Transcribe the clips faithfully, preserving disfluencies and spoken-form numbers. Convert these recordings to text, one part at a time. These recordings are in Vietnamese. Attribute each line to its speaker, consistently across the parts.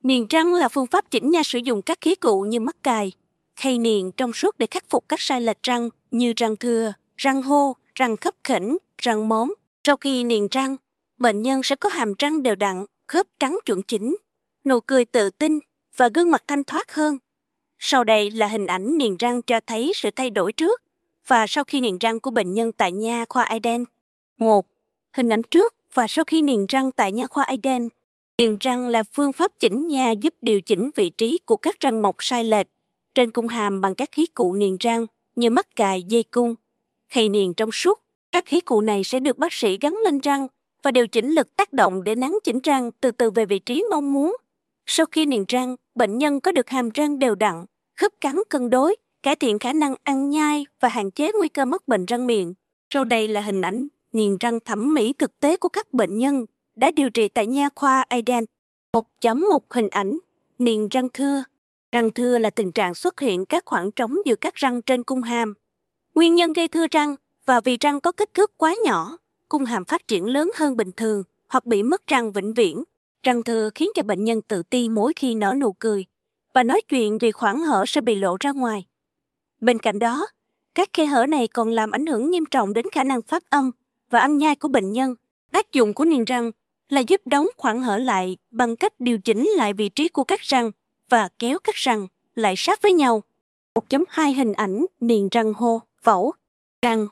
Speaker 1: Niềng răng là phương pháp chỉnh nha sử dụng các khí cụ như mắc cài, khay niềng trong suốt để khắc phục các sai lệch răng như răng thưa, răng hô, răng khấp khểnh, răng móm. Sau khi niềng răng, bệnh nhân sẽ có hàm răng đều đặn, khớp cắn chuẩn chỉnh, nụ cười tự tin và gương mặt thanh thoát hơn. Sau đây là hình ảnh niềng răng cho thấy sự thay đổi trước và sau khi niềng răng của bệnh nhân tại nha khoa Eden. một. Hình ảnh trước và sau khi niềng răng tại nha khoa Eden. Niềng răng là phương pháp chỉnh nha giúp điều chỉnh vị trí của các răng mọc sai lệch trên cung hàm bằng các khí cụ niềng răng như mắc cài, dây cung, khay niềng trong suốt. Các khí cụ này sẽ được bác sĩ gắn lên răng và điều chỉnh lực tác động để nắn chỉnh răng từ từ về vị trí mong muốn. Sau khi niềng răng, bệnh nhân có được hàm răng đều đặn, khớp cắn cân đối, cải thiện khả năng ăn nhai và hạn chế nguy cơ mắc bệnh răng miệng. Sau đây là hình ảnh niềng răng thẩm mỹ thực tế của các bệnh nhân đã điều trị tại nha khoa Eden. một chấm một Hình ảnh niềng răng thưa. Răng thưa là tình trạng xuất hiện các khoảng trống giữa các răng trên cung hàm. Nguyên nhân gây thưa răng và vì răng có kích thước quá nhỏ, cung hàm phát triển lớn hơn bình thường hoặc bị mất răng vĩnh viễn. Răng thưa khiến cho bệnh nhân tự ti mỗi khi nở nụ cười và nói chuyện vì khoảng hở sẽ bị lộ ra ngoài. Bên cạnh đó, các khe hở này còn làm ảnh hưởng nghiêm trọng đến khả năng phát âm và ăn nhai của bệnh nhân. Tác dụng của niềng răng là giúp đóng khoảng hở lại bằng cách điều chỉnh lại vị trí của các răng và kéo các răng lại sát với nhau. một chấm hai Hình ảnh niềng răng hô, vẩu. Răng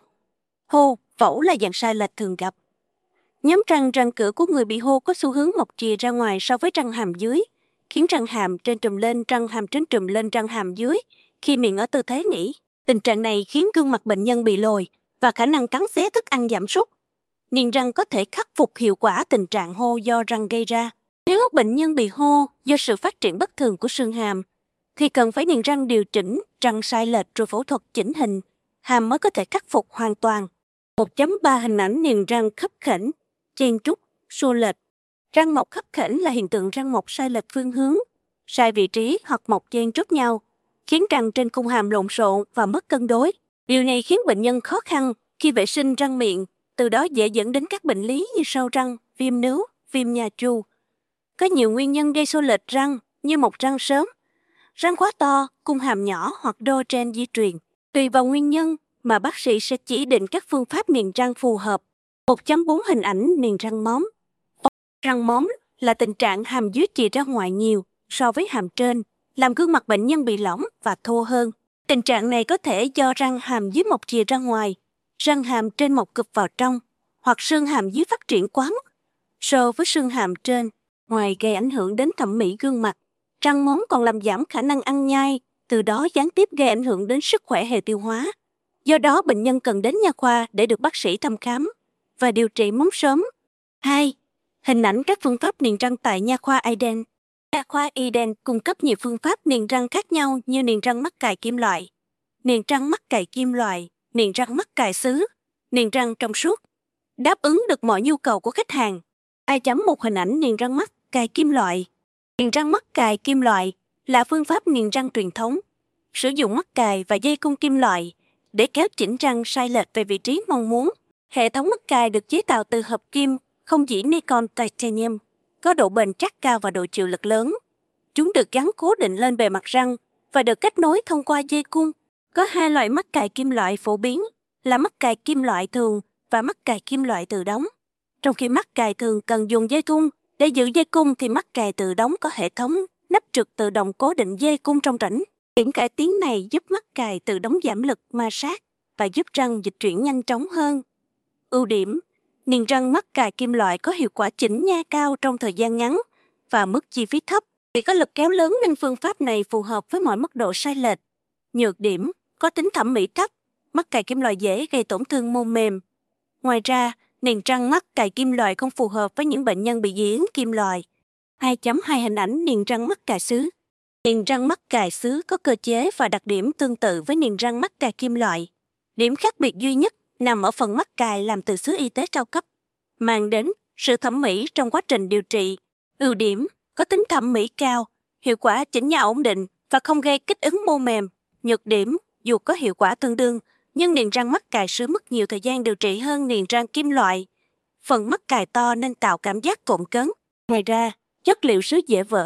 Speaker 1: hô, vẩu là dạng sai lệch thường gặp. Nhóm răng răng cửa của người bị hô có xu hướng mọc chìa ra ngoài so với răng hàm dưới, khiến răng hàm trên trùm lên, răng hàm trên trùm lên răng hàm dưới khi miệng ở tư thế nghỉ. Tình trạng này khiến gương mặt bệnh nhân bị lồi và khả năng cắn xé thức ăn giảm sút. Niềng răng có thể khắc phục hiệu quả tình trạng hô do răng gây ra. Nếu bệnh nhân bị hô do sự phát triển bất thường của xương hàm, thì cần phải niềng răng điều chỉnh răng sai lệch rồi phẫu thuật chỉnh hình, hàm mới có thể khắc phục hoàn toàn. một chấm ba Hình ảnh niềng răng khấp khểnh, chen trúc, xô lệch. Răng mọc khấp khểnh là hiện tượng răng mọc sai lệch phương hướng, sai vị trí hoặc mọc chen trúc nhau, khiến răng trên cung hàm lộn xộn và mất cân đối. Điều này khiến bệnh nhân khó khăn khi vệ sinh răng miệng, từ đó dễ dẫn đến các bệnh lý như sâu răng, viêm nướu, viêm nha chu. Có nhiều nguyên nhân gây xô lệch răng như mọc răng sớm, răng quá to, cung hàm nhỏ hoặc đô gen di truyền. Tùy vào nguyên nhân mà bác sĩ sẽ chỉ định các phương pháp niềng răng phù hợp. một chấm bốn Hình ảnh niềng răng móm. Răng móm là tình trạng hàm dưới chìa ra ngoài nhiều so với hàm trên, làm gương mặt bệnh nhân bị lõm và thô hơn. Tình trạng này có thể do răng hàm dưới mọc chìa ra ngoài, răng hàm trên mọc cụp vào trong, hoặc xương hàm dưới phát triển quá mức so với xương hàm trên. Ngoài gây ảnh hưởng đến thẩm mỹ gương mặt, răng móm còn làm giảm khả năng ăn nhai, từ đó gián tiếp gây ảnh hưởng đến sức khỏe hệ tiêu hóa. Do đó, bệnh nhân cần đến nha khoa để được bác sĩ thăm khám và điều trị móm sớm. hai. Hình ảnh các phương pháp niềng răng tại nha khoa Eden. Nha khoa Eden cung cấp nhiều phương pháp niềng răng khác nhau như niềng răng mắc cài kim loại, niềng răng mắc cài kim loại, niềng răng mắc cài sứ, niềng răng trong suốt, đáp ứng được mọi nhu cầu của khách hàng. hai chấm một Hình ảnh niềng răng mắc cài kim loại. Niềng răng mắc cài kim loại là phương pháp niềng răng truyền thống, sử dụng mắc cài và dây cung kim loại để kéo chỉnh răng sai lệch về vị trí mong muốn. Hệ thống mắc cài được chế tạo từ hợp kim không dỉ Nikon Titanium, có độ bền chắc cao và độ chịu lực lớn. Chúng được gắn cố định lên bề mặt răng và được kết nối thông qua dây cung. Có hai loại mắc cài kim loại phổ biến là mắc cài kim loại thường và mắc cài kim loại tự đóng. Trong khi mắc cài thường cần dùng dây cung để giữ dây cung, thì mắc cài tự đóng có hệ thống nắp trượt tự động cố định dây cung trong rãnh. Điểm cải tiến này giúp mắc cài tự đóng giảm lực ma sát và giúp răng dịch chuyển nhanh chóng hơn. Ưu điểm: niềng răng mắc cài kim loại có hiệu quả chỉnh nha cao trong thời gian ngắn và mức chi phí thấp. Vì có lực kéo lớn nên phương pháp này phù hợp với mọi mức độ sai lệch. Nhược điểm: có tính thẩm mỹ thấp, mắc cài kim loại dễ gây tổn thương mô mềm. Ngoài ra, niềng răng mắc cài kim loại không phù hợp với những bệnh nhân bị dị ứng kim loại. hai chấm hai Hình ảnh niềng răng mắc cài sứ. Niềng răng mắc cài sứ có cơ chế và đặc điểm tương tự với niềng răng mắc cài kim loại. Điểm khác biệt duy nhất nằm ở phần mắc cài làm từ sứ y tế cao cấp, mang đến sự thẩm mỹ trong quá trình điều trị. Ưu điểm: có tính thẩm mỹ cao, hiệu quả chỉnh nha ổn định và không gây kích ứng mô mềm. Nhược điểm: dù có hiệu quả tương đương, nhưng niềng răng mắc cài sứ mất nhiều thời gian điều trị hơn niềng răng kim loại. Phần mắc cài to nên tạo cảm giác cộm cấn. Ngoài ra, chất liệu sứ dễ vỡ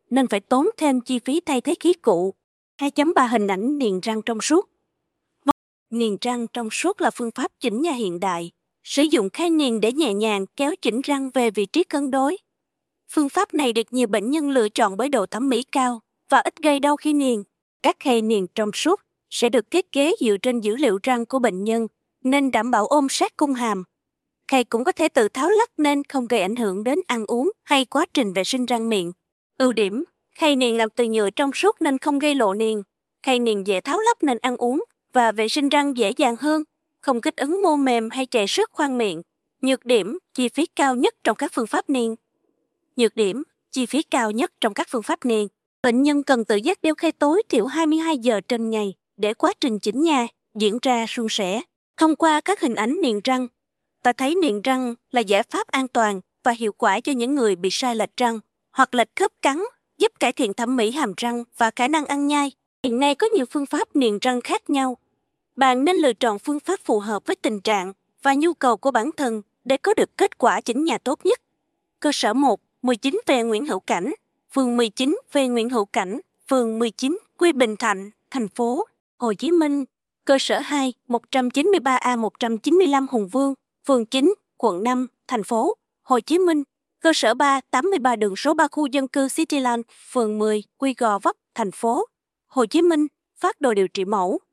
Speaker 1: nên phải tốn thêm chi phí thay thế khí cụ. hai chấm ba Hình ảnh niềng răng trong suốt. Niềng răng trong suốt là phương pháp chỉnh nha hiện đại, sử dụng khay niềng để nhẹ nhàng kéo chỉnh răng về vị trí cân đối. Phương pháp này được nhiều bệnh nhân lựa chọn bởi độ thẩm mỹ cao và ít gây đau khi niềng. Các khay niềng trong suốt sẽ được thiết kế dựa trên dữ liệu răng của bệnh nhân nên đảm bảo ôm sát cung hàm. Khay cũng có thể tự tháo lắp nên không gây ảnh hưởng đến ăn uống hay quá trình vệ sinh răng miệng. Ưu điểm: khay niềng làm từ nhựa trong suốt nên không gây lộ niềng. Khay niềng dễ tháo lắp nên ăn uống và vệ sinh răng dễ dàng hơn, không kích ứng mô mềm hay chảy xước khoang miệng. Nhược điểm: chi phí cao nhất trong các phương pháp niềng. Nhược điểm: chi phí cao nhất trong các phương pháp niềng. Bệnh nhân cần tự giác đeo khay tối thiểu hai mươi hai giờ trên ngày để quá trình chỉnh nha diễn ra suôn sẻ. Thông qua các hình ảnh niềng răng, ta thấy niềng răng là giải pháp an toàn và hiệu quả cho những người bị sai lệch răng hoặc lệch khớp cắn, giúp cải thiện thẩm mỹ hàm răng và khả năng ăn nhai. Hiện nay có nhiều phương pháp niềng răng khác nhau. Bạn nên lựa chọn phương pháp phù hợp với tình trạng và nhu cầu của bản thân để có được kết quả chỉnh nha tốt nhất. Cơ sở một, mười chín V Nguyễn Hữu Cảnh, phường mười chín V Nguyễn Hữu Cảnh, phường mười chín, Quy Bình Thạnh, thành phố Hồ Chí Minh. Cơ sở hai, một trăm chín mươi ba A một trăm chín mươi lăm Hùng Vương, phường chín, quận năm, thành phố Hồ Chí Minh. Cơ sở ba, tám mươi ba đường số ba khu dân cư Cityland, phường mười, Quy Gò Vấp, thành phố Hồ Chí Minh. Phác đồ điều trị mẫu.